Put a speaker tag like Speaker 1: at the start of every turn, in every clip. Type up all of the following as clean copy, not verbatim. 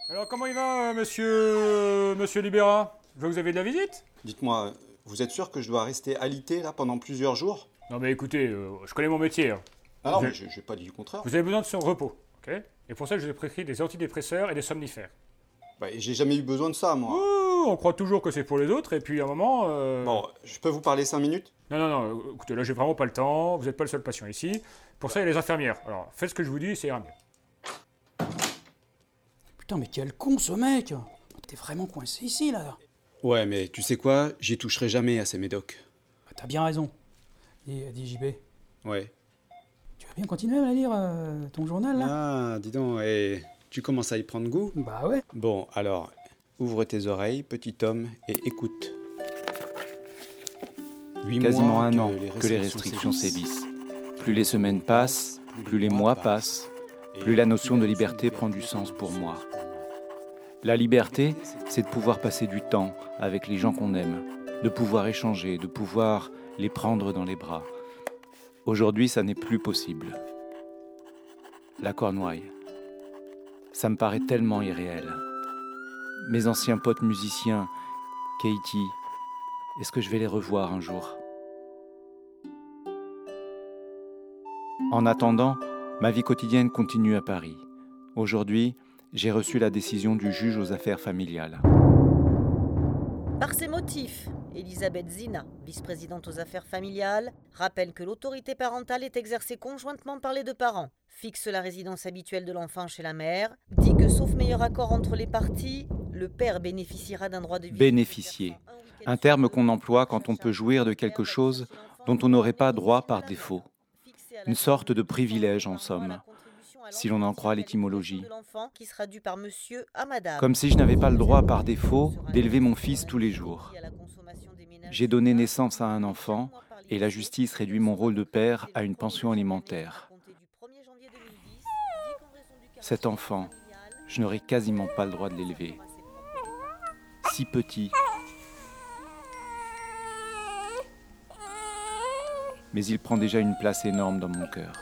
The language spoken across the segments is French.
Speaker 1: Alors, comment il va, monsieur Libéra? Je vois que vous avez de la visite?
Speaker 2: Dites-moi, vous êtes sûr que je dois rester alité là pendant plusieurs jours?
Speaker 1: Non, mais écoutez, je connais mon métier, hein.
Speaker 2: Ah non,
Speaker 1: Vous
Speaker 2: mais
Speaker 1: avez,
Speaker 2: j'ai pas dit le contraire.
Speaker 1: vous avez besoin de son repos, ok? Et pour ça, je vous ai prescrit des antidépresseurs et des somnifères.
Speaker 2: Bah, j'ai jamais eu besoin de ça, moi.
Speaker 1: Ouh, on croit toujours que c'est pour les autres, et puis à un moment...
Speaker 2: Bon, je peux vous parler 5 minutes?
Speaker 1: Non, non, non, écoutez, là, j'ai vraiment pas le temps, vous n'êtes pas le seul patient ici. Pour ça, il y a les infirmières. Alors, faites ce que je vous dis, ça ira mieux.
Speaker 3: Putain, mais quel con ce mec! T'es vraiment coincé ici, là.
Speaker 2: Ouais, mais tu sais quoi? J'y toucherai jamais à ces médocs.
Speaker 3: Bah, t'as bien raison. Dis JB,
Speaker 2: Ouais.
Speaker 3: tu veux bien continuer à lire ton journal, là?
Speaker 2: Ah, dis donc, et tu commences à y prendre goût?
Speaker 3: Bah ouais.
Speaker 2: Bon, alors, ouvre tes oreilles, petit homme, et écoute.
Speaker 4: Quasiment un an que les restrictions sévissent. Plus les semaines passent, plus les mois passent, plus la notion de liberté prend du sens pour moi. La liberté, c'est de pouvoir passer du temps avec les gens qu'on aime, de pouvoir échanger, de pouvoir les prendre dans les bras. Aujourd'hui, ça n'est plus possible. La Cornouaille. Ça me paraît tellement irréel. Mes anciens potes musiciens, Katie, est-ce que je vais les revoir un jour ? En attendant, ma vie quotidienne continue à Paris. Aujourd'hui, j'ai reçu la décision du juge aux affaires familiales.
Speaker 5: Par ces motifs, Elisabeth Zina, vice-présidente aux affaires familiales, rappelle que l'autorité parentale est exercée conjointement par les deux parents, fixe la résidence habituelle de l'enfant chez la mère, dit que sauf meilleur accord entre les parties, le père bénéficiera d'un droit de visite.
Speaker 4: Bénéficier, un terme qu'on emploie quand on peut jouir de quelque chose dont on n'aurait pas droit par défaut. Une sorte de privilège en somme, si l'on en croit l'étymologie. Comme si je n'avais pas le droit par défaut d'élever mon fils tous les jours. J'ai donné naissance à un enfant et la justice réduit mon rôle de père à une pension alimentaire. Cet enfant, je n'aurai quasiment pas le droit de l'élever. Si petit. Mais il prend déjà une place énorme dans mon cœur.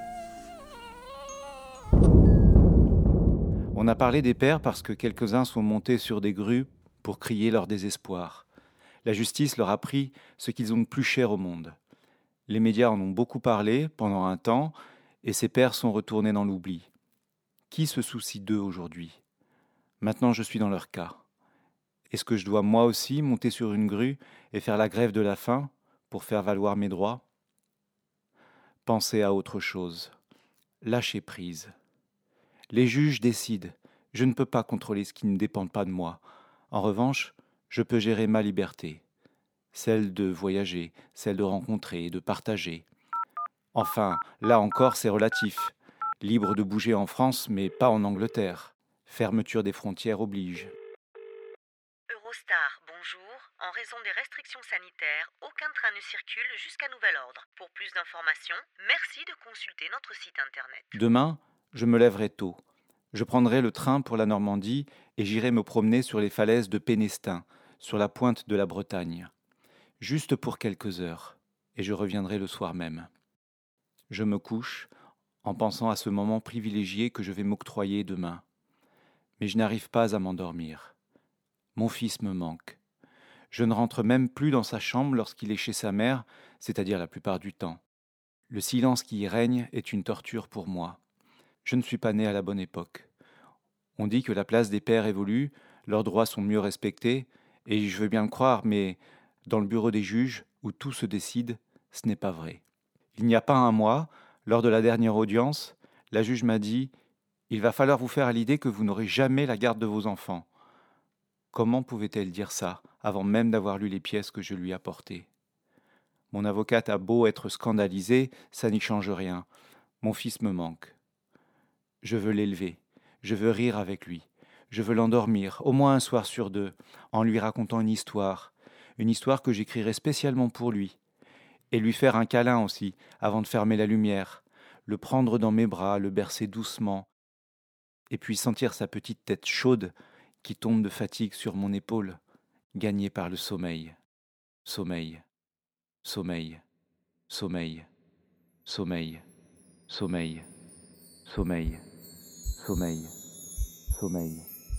Speaker 4: On a parlé des pères parce que quelques-uns sont montés sur des grues pour crier leur désespoir. La justice leur a pris ce qu'ils ont de plus cher au monde. Les médias en ont beaucoup parlé pendant un temps et ces pères sont retournés dans l'oubli. Qui se soucie d'eux aujourd'hui ? Maintenant, je suis dans leur cas. Est-ce que je dois moi aussi monter sur une grue et faire la grève de la faim pour faire valoir mes droits ? Pensez à autre chose. Lâchez prise. Les juges décident. Je ne peux pas contrôler ce qui ne dépend pas de moi. En revanche, je peux gérer ma liberté. Celle de voyager, celle de rencontrer et de partager. Enfin, là encore, c'est relatif. Libre de bouger en France, mais pas en Angleterre. Fermeture des frontières oblige.
Speaker 5: Eurostar, bonjour. En raison des restrictions sanitaires, aucun train ne circule jusqu'à nouvel ordre. Pour plus d'informations, merci de consulter notre site internet.
Speaker 4: Demain, je me lèverai tôt. Je prendrai le train pour la Normandie et j'irai me promener sur les falaises de Pénestin, sur la pointe de la Bretagne. Juste pour quelques heures, et je reviendrai le soir même. Je me couche en pensant à ce moment privilégié que je vais m'octroyer demain. Mais je n'arrive pas à m'endormir. Mon fils me manque. Je ne rentre même plus dans sa chambre lorsqu'il est chez sa mère, c'est-à-dire la plupart du temps. Le silence qui y règne est une torture pour moi. Je ne suis pas né à la bonne époque. On dit que la place des pères évolue, leurs droits sont mieux respectés, et je veux bien le croire, mais dans le bureau des juges, où tout se décide, ce n'est pas vrai. Il n'y a pas un mois, lors de la dernière audience, la juge m'a dit « Il va falloir vous faire à l'idée que vous n'aurez jamais la garde de vos enfants ». Comment pouvait-elle dire ça, avant même d'avoir lu les pièces que je lui apportais ? Mon avocate a beau être scandalisée, ça n'y change rien. Mon fils me manque. Je veux l'élever, je veux rire avec lui, je veux l'endormir, au moins un soir sur deux, en lui racontant une histoire que j'écrirai spécialement pour lui, et lui faire un câlin aussi, avant de fermer la lumière, le prendre dans mes bras, le bercer doucement, et puis sentir sa petite tête chaude qui tombe de fatigue sur mon épaule, gagnée par le sommeil. Sommeil, sommeil, sommeil, sommeil, sommeil, sommeil, sommeil, sommeil,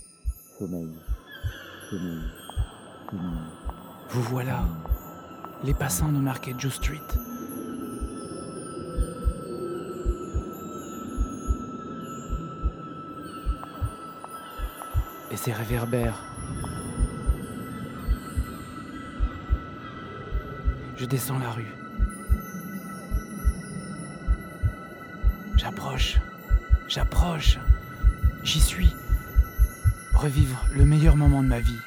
Speaker 4: sommeil, sommeil, sommeil.
Speaker 3: Vous voilà, les passants de Market Joe Street. Et ces réverbères. Je descends la rue. J'approche. J'y suis. Revivre le meilleur moment de ma vie.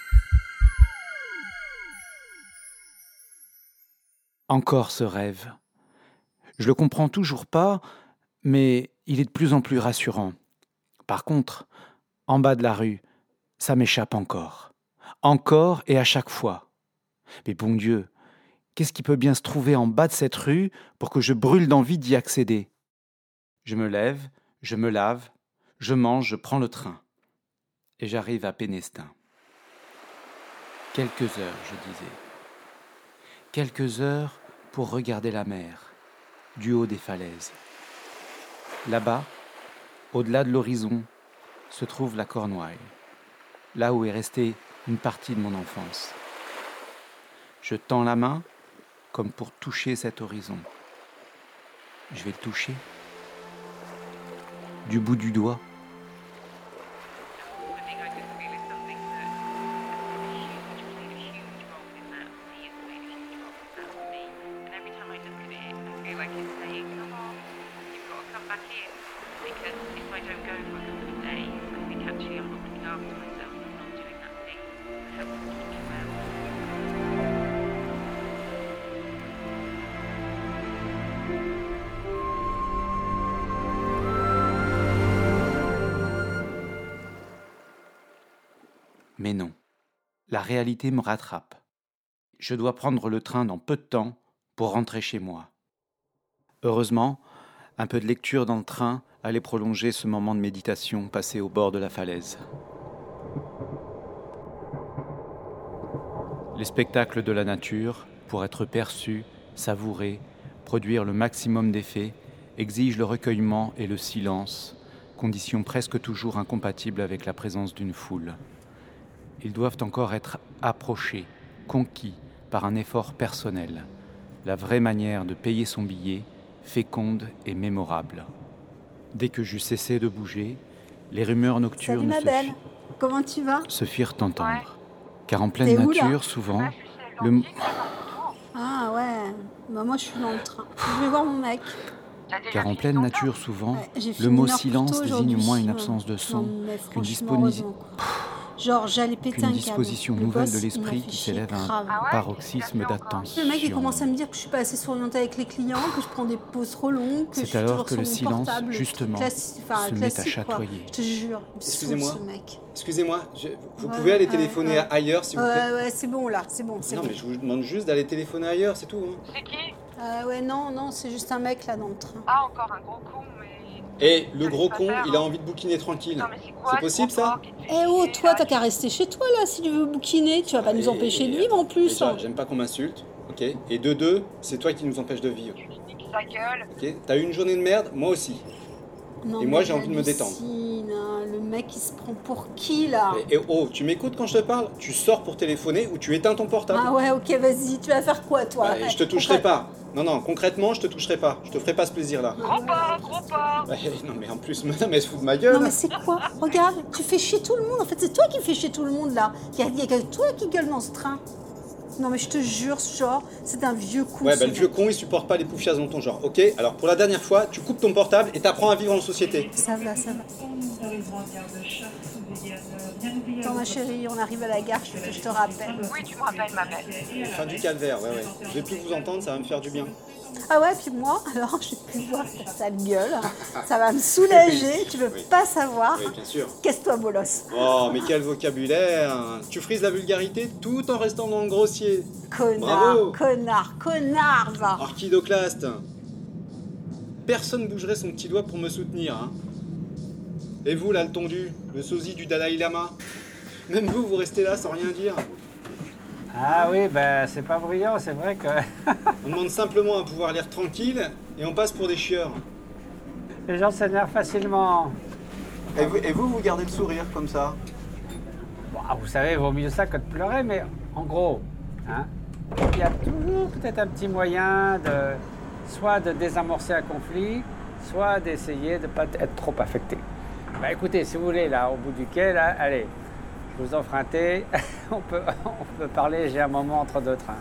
Speaker 3: Encore ce rêve. Je le comprends toujours pas, mais il est de plus en plus rassurant. Par contre, en bas de la rue, ça m'échappe encore. Encore et à chaque fois. Mais bon Dieu, qu'est-ce qui peut bien se trouver en bas de cette rue pour que je brûle d'envie d'y accéder ? Je me lève, je me lave, je mange, je prends le train. Et j'arrive à Pénestin. Quelques heures, je disais. Quelques heures pour regarder la mer, du haut des falaises. Là-bas, au-delà de l'horizon, se trouve la Cornouaille, là où est restée une partie de mon enfance. Je tends la main comme pour toucher cet horizon. Je vais le toucher. Du bout du doigt. Mais non, la réalité me rattrape. Je dois prendre le train dans peu de temps pour rentrer chez moi. Heureusement, un peu de lecture dans le train allait prolonger ce moment de méditation passé au bord de la falaise. Les spectacles de la nature, pour être perçus, savourés, produire le maximum d'effets, exigent le recueillement et le silence, conditions presque toujours incompatibles avec la présence d'une foule. Ils doivent encore être approchés, conquis par un effort personnel, la vraie manière de payer son billet, féconde et mémorable. Dès que j'eus cessé de bouger, les rumeurs nocturnes
Speaker 6: Comment tu vas ?
Speaker 4: se firent entendre. Car en pleine nature, souvent, le...
Speaker 6: Ah ouais, bah moi je suis dans le train. Je vais voir mon mec.
Speaker 4: Car en pleine nature, souvent, le mot silence désigne au moins une absence de son, qu'une
Speaker 6: Genre, j'allais péter un câble.
Speaker 4: Disposition nouvelle de l'esprit qui s'élève à un paroxysme d'attention.
Speaker 6: Le mec, il commence à me dire que je suis pas assez souriante avec les clients, que je prends des pauses trop longues, que je
Speaker 4: C'est
Speaker 6: suis
Speaker 4: alors
Speaker 6: toujours
Speaker 4: que
Speaker 6: sur
Speaker 4: le
Speaker 6: mon
Speaker 4: silence,
Speaker 6: portable,
Speaker 4: justement, se met à chatoyer.
Speaker 6: Je te jure, il me saoule,
Speaker 2: Excusez-moi.
Speaker 6: ce mec.
Speaker 2: Excusez-moi, vous pouvez aller téléphoner ailleurs, s'il vous plaît?
Speaker 6: Ouais, c'est bon là, c'est bon.
Speaker 2: Non, mais je vous demande juste d'aller téléphoner ailleurs, c'est tout. Hein.
Speaker 7: C'est qui?
Speaker 6: Ouais, non, c'est juste un mec là dans le train.
Speaker 7: Ah, encore un gros con, mais...
Speaker 2: Et le gros con, il a envie de bouquiner tranquille.
Speaker 7: Non, mais c'est quoi,
Speaker 2: C'est possible, ça?
Speaker 6: Toi, t'as qu'à rester chez toi là, si tu veux bouquiner, tu vas pas nous empêcher de vivre en plus.
Speaker 2: Déjà, j'aime pas qu'on m'insulte, ok? Et de deux, c'est toi qui nous empêche de vivre.
Speaker 7: Nique sa gueule.
Speaker 2: Ok? T'as eu une journée de merde, moi aussi.
Speaker 6: Non,
Speaker 2: Et moi,
Speaker 6: mais
Speaker 2: j'ai envie de me détendre.
Speaker 6: hallucine, hein, le mec, il se prend pour qui là?
Speaker 2: Et oh, tu m'écoutes quand je te parle? Tu sors pour téléphoner ou tu éteins ton portable?
Speaker 6: Ah ouais, ok, vas-y, tu vas faire quoi toi?
Speaker 2: Je te toucherai pas. Non, concrètement, je te toucherai pas. Je te ferai pas ce plaisir-là.
Speaker 7: Gros pas.
Speaker 2: Non, mais en plus, madame, elle se fout de ma gueule.
Speaker 6: Non mais c'est quoi? Regarde, tu fais chier tout le monde. En fait, c'est toi qui fais chier tout le monde là. Il y a que toi qui gueule dans ce train. Non mais je te jure, genre, c'est un vieux con.
Speaker 2: Ouais, le vieux con, il supporte pas les poufiasses dans ton genre, ok? Alors pour la dernière fois, tu coupes ton portable et t'apprends à vivre en société.
Speaker 6: Ça va. Attends ma chérie, on arrive à la gare, je te rappelle.
Speaker 7: Oui, tu me rappelles ma belle.
Speaker 2: Fin du calvaire, ouais. Je vais plus vous entendre, ça va me faire du bien.
Speaker 6: Ah ouais, puis moi, alors, je vais plus voir ta sale gueule. Ça va me soulager, tu veux pas savoir.
Speaker 2: Oui, bien sûr.
Speaker 6: Casse-toi, bolos.
Speaker 2: Oh, mais quel vocabulaire! Tu frises la vulgarité tout en restant dans le grossier.
Speaker 6: Connard, va.
Speaker 2: Archidoclaste. Personne bougerait son petit doigt pour me soutenir, hein. Et vous, là, le tondu, le sosie du Dalai Lama? Même vous restez là sans rien dire.
Speaker 8: Ah oui, c'est pas bruyant, c'est vrai que...
Speaker 2: On demande simplement à pouvoir lire tranquille et on passe pour des chieurs.
Speaker 8: Les gens s'énervent facilement.
Speaker 2: Et vous gardez le sourire comme ça?
Speaker 8: Ah, vous savez, vaut mieux ça que de pleurer, mais en gros, hein, il y a toujours peut-être un petit moyen soit de désamorcer un conflit, soit d'essayer de ne pas être trop affecté. Bah écoutez, si vous voulez, là, au bout du quai, là, allez, je vous offre un thé, on peut parler, j'ai un moment entre deux trains.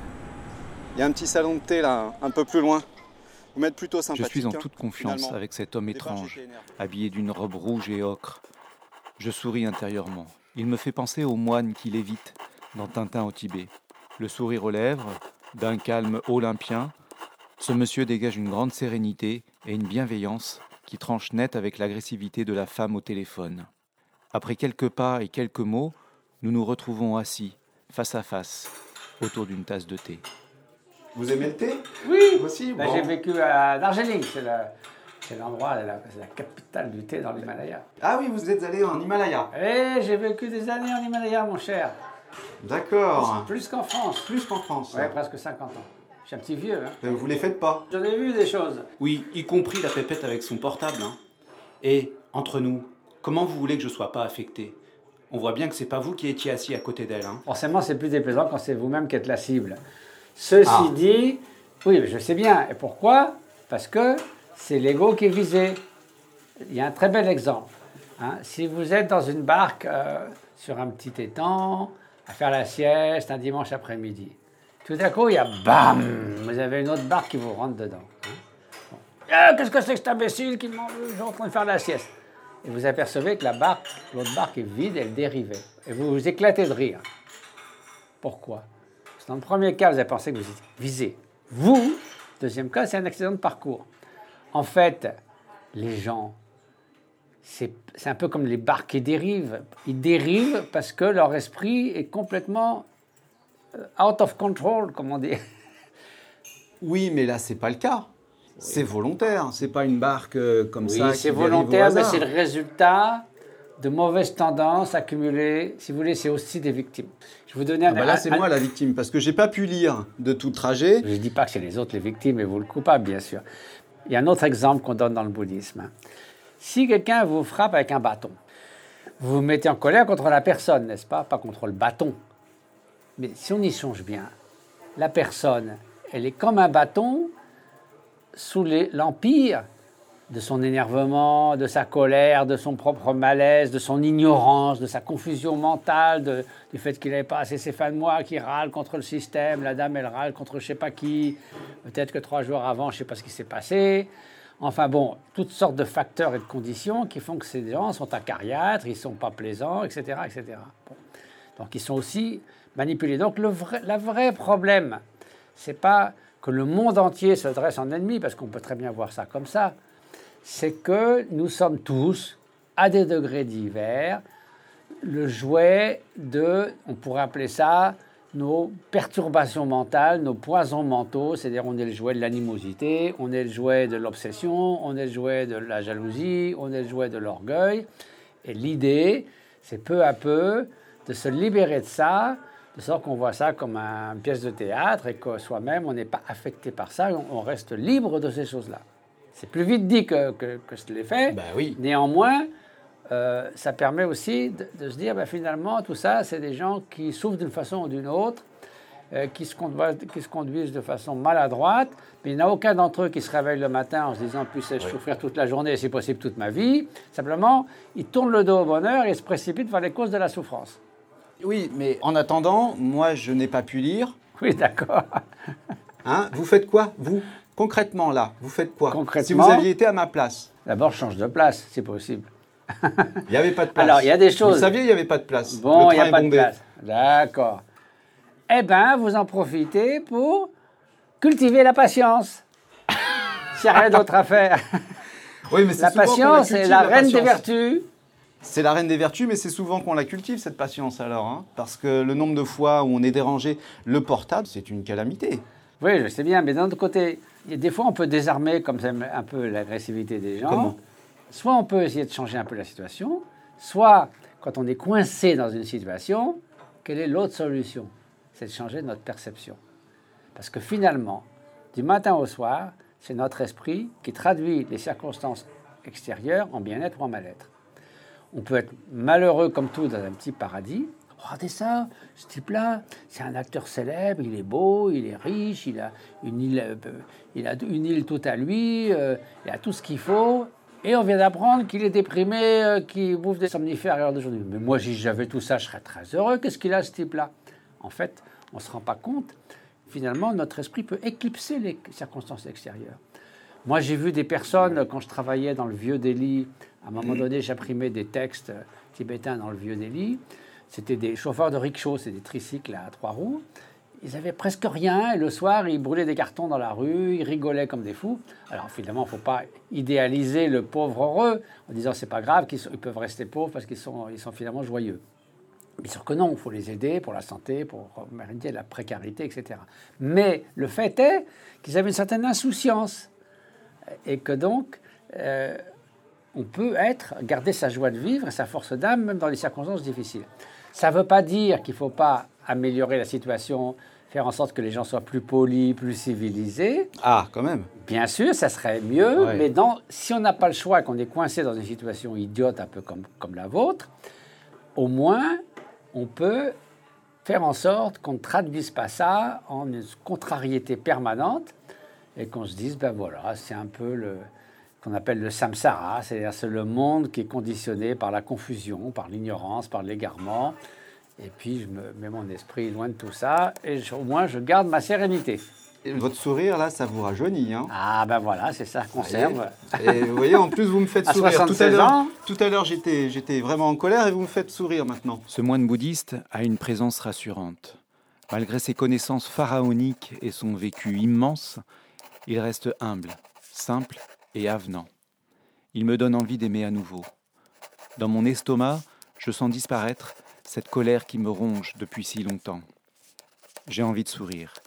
Speaker 2: Il y a un petit salon de thé là, un peu plus loin. Vous m'êtes plutôt
Speaker 4: Je
Speaker 2: sympathique.
Speaker 4: suis en toute confiance
Speaker 2: finalement.
Speaker 4: avec cet homme
Speaker 2: Au départ,
Speaker 4: étrange,
Speaker 2: j'étais énervé.
Speaker 4: habillé d'une robe rouge et ocre. Je souris intérieurement. Il me fait penser au moine qui lévite dans Tintin au Tibet. Le sourire aux lèvres, d'un calme olympien, ce monsieur dégage une grande sérénité et une bienveillance qui tranche net avec l'agressivité de la femme au téléphone. Après quelques pas et quelques mots, nous nous retrouvons assis, face à face, autour d'une tasse de thé.
Speaker 2: Vous aimez le thé?
Speaker 8: Oui,
Speaker 2: Moi aussi.
Speaker 8: bah,
Speaker 2: bon.
Speaker 8: j'ai vécu à Darjeeling, c'est l'endroit, c'est la capitale du thé dans l'Himalaya.
Speaker 2: Ah oui, vous êtes allé en Himalaya.
Speaker 8: Et j'ai vécu des années en Himalaya, mon cher.
Speaker 2: D'accord.
Speaker 8: Plus qu'en France.
Speaker 2: Plus qu'en France.
Speaker 8: Ouais, presque 50 ans. Je suis un petit vieux, hein.
Speaker 2: Vous les faites pas.
Speaker 8: J'en ai vu des choses.
Speaker 9: Oui, y compris la pépette avec son portable. Hein. Et, entre nous, comment vous voulez que je sois pas affecté? On voit bien que c'est pas vous qui étiez assis à côté d'elle. Hein.
Speaker 8: Forcément, c'est plus déplaisant quand c'est vous-même qui êtes la cible. Ceci dit, oui, je sais bien. Et pourquoi? Parce que c'est l'ego qui est visé. Il y a un très bel exemple. Hein. Si vous êtes dans une barque sur un petit étang, à faire la sieste un dimanche après-midi, tout à coup, il y a bam, vous avez une autre barque qui vous rentre dedans. Hein. Bon. Ah, qu'est-ce que c'est que cet imbécile qui est en train de faire la sieste? Et vous apercevez que l'autre barque est vide, elle dérivait. Et vous vous éclatez de rire. Pourquoi? Parce que dans le premier cas, vous avez pensé que vous étiez visé. Vous, deuxième cas, c'est un accident de parcours. En fait, les gens, c'est un peu comme les barques qui dérivent. Ils dérivent parce que leur esprit est complètement out of control, comme on dit.
Speaker 2: Oui, mais là, c'est pas le cas. C'est volontaire. C'est pas une barque comme ça.
Speaker 8: Oui,
Speaker 2: qui
Speaker 8: c'est
Speaker 2: dérive au
Speaker 8: volontaire, mais
Speaker 2: hasard.
Speaker 8: c'est le résultat de mauvaises tendances accumulées. Si vous voulez, c'est aussi des victimes. Je vais vous donner
Speaker 2: Là, c'est moi la victime, parce que j'ai pas pu lire de tout trajet.
Speaker 8: Je ne dis pas que c'est les autres les victimes et vous le coupable, bien sûr. Il y a un autre exemple qu'on donne dans le bouddhisme. Si quelqu'un vous frappe avec un bâton, vous vous mettez en colère contre la personne, n'est-ce pas? Pas contre le bâton. Mais si on y songe bien, la personne, elle est comme un bâton sous l'empire de son énervement, de sa colère, de son propre malaise, de son ignorance, de sa confusion mentale, du fait qu'il n'avait pas assez ses fins de mois, qui râle contre le système, la dame elle râle contre je ne sais pas qui, peut-être que 3 jours avant, je ne sais pas ce qui s'est passé. Enfin bon, toutes sortes de facteurs et de conditions qui font que ces gens sont acariâtres, ils ne sont pas plaisants, etc. etc. Bon. Donc ils sont aussi manipulés. Donc le vrai problème, ce n'est pas que le monde entier se dresse en ennemi, parce qu'on peut très bien voir ça comme ça, c'est que nous sommes tous, à des degrés divers, le jouet de, on pourrait appeler ça, nos perturbations mentales, nos poisons mentaux, c'est-à-dire on est le jouet de l'animosité, on est le jouet de l'obsession, on est le jouet de la jalousie, on est le jouet de l'orgueil. Et l'idée, c'est peu à peu de se libérer de ça, de sorte qu'on voit ça comme une pièce de théâtre et que soi-même, on n'est pas affecté par ça, on reste libre de ces choses-là. C'est plus vite dit que je l'ai fait.
Speaker 2: Ben oui.
Speaker 8: Néanmoins, ça permet aussi de se dire, finalement, tout ça, c'est des gens qui souffrent d'une façon ou d'une autre, qui se conduisent de façon maladroite, mais il n'y en a aucun d'entre eux qui se réveille le matin en se disant, puisse-je souffrir toute la journée et si possible toute ma vie. Simplement, ils tournent le dos au bonheur et se précipitent vers les causes de la souffrance.
Speaker 2: Oui, mais en attendant, moi, je n'ai pas pu lire.
Speaker 8: Oui, d'accord.
Speaker 2: Hein, vous faites quoi, vous? Concrètement, là, vous faites quoi?
Speaker 8: Concrètement,
Speaker 2: si vous aviez été à ma place.
Speaker 8: D'abord, je change de place, si possible.
Speaker 2: Il n'y avait pas de place.
Speaker 8: Alors, il y a des choses.
Speaker 2: Vous saviez, il n'y avait pas de place.
Speaker 8: Bon,
Speaker 2: Le
Speaker 8: il n'y
Speaker 2: train
Speaker 8: a
Speaker 2: est
Speaker 8: pas de
Speaker 2: bondé.
Speaker 8: place. D'accord. Eh bien, vous en profitez pour cultiver la patience. S'il n'y a rien d'autre à faire.
Speaker 2: Oui, mais c'est
Speaker 8: La
Speaker 2: souvent qu'on
Speaker 8: patience
Speaker 2: cultive,
Speaker 8: est la reine des
Speaker 2: patience.
Speaker 8: vertus.
Speaker 2: C'est la reine des vertus, mais c'est souvent qu'on la cultive, cette patience, alors. Hein, parce que le nombre de fois où on est dérangé, le portable, c'est une calamité.
Speaker 8: Oui, je sais bien, mais d'un autre côté, il y a des fois, on peut désarmer comme ça un peu l'agressivité des gens.
Speaker 2: Comment?
Speaker 8: Soit on peut essayer de changer un peu la situation, soit, quand on est coincé dans une situation, quelle est l'autre solution? C'est de changer notre perception. Parce que finalement, du matin au soir, c'est notre esprit qui traduit les circonstances extérieures en bien-être ou en mal-être. On peut être malheureux comme tout dans un petit paradis. Regardez ça, ce type-là, c'est un acteur célèbre, il est beau, il est riche, il a une île toute à lui, il a tout ce qu'il faut. Et on vient d'apprendre qu'il est déprimé, qu'il bouffe des somnifères à l'heure d'aujourd'hui. Mais moi, si j'avais tout ça, je serais très heureux. Qu'est-ce qu'il a, ce type-là? En fait, on ne se rend pas compte. Finalement, notre esprit peut éclipser les circonstances extérieures. Moi, j'ai vu des personnes, quand je travaillais dans le Vieux Delhi, à un moment donné, j'imprimais des textes tibétains dans le Vieux Delhi. C'était des chauffeurs de rickshaw, c'est des tricycles à 3 roues. Ils avaient presque rien, et le soir, ils brûlaient des cartons dans la rue, ils rigolaient comme des fous. Alors, finalement, il ne faut pas idéaliser le pauvre heureux en disant c'est pas grave, ils peuvent rester pauvres parce qu'ils sont finalement joyeux. Bien sûr que non, il faut les aider pour la santé, pour remédier à la précarité, etc. Mais le fait est qu'ils avaient une certaine insouciance et que donc on peut garder sa joie de vivre et sa force d'âme même dans les circonstances difficiles. Ça ne veut pas dire qu'il ne faut pas améliorer la situation, faire en sorte que les gens soient plus polis, plus civilisés.
Speaker 2: Ah, quand même.
Speaker 8: Bien sûr, ça serait mieux,
Speaker 2: Ouais.
Speaker 8: mais si on n'a pas le choix, qu'on est coincé dans une situation idiote, un peu comme la vôtre, au moins, on peut faire en sorte qu'on ne traduise pas ça en une contrariété permanente et qu'on se dise, ben voilà, c'est un peu qu'on appelle le samsara, c'est-à-dire c'est le monde qui est conditionné par la confusion, par l'ignorance, par l'égarement. Et puis, je me mets mon esprit loin de tout ça et au moins, je garde ma sérénité.
Speaker 2: Et votre sourire, là, ça vous rajeunit, hein.
Speaker 8: Ah ben voilà, c'est ça, conserve.
Speaker 2: Et vous voyez, en plus, vous me faites
Speaker 8: À
Speaker 2: sourire.
Speaker 8: 76 ans.
Speaker 2: Tout à l'heure, j'étais vraiment en colère et vous me faites sourire maintenant.
Speaker 3: Ce moine bouddhiste a une présence rassurante. Malgré ses connaissances pharaoniques et son vécu immense, il reste humble, simple et avenant. Il me donne envie d'aimer à nouveau. Dans mon estomac, je sens disparaître cette colère qui me ronge depuis si longtemps. J'ai envie de sourire.